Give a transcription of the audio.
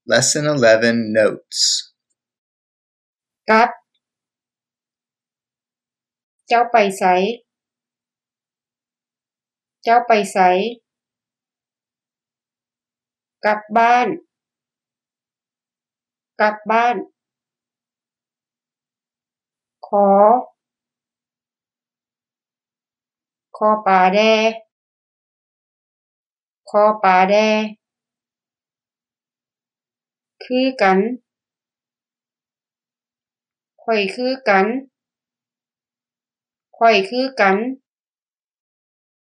Lesson 11 Notes กลับ เจ้าไปไส เจ้าไปไส กลับบ้าน กลับบ้าน ขอ ขอปลาแด ขอปลาแด คือกัน ข้อยคือกัน ข้อยคือกัน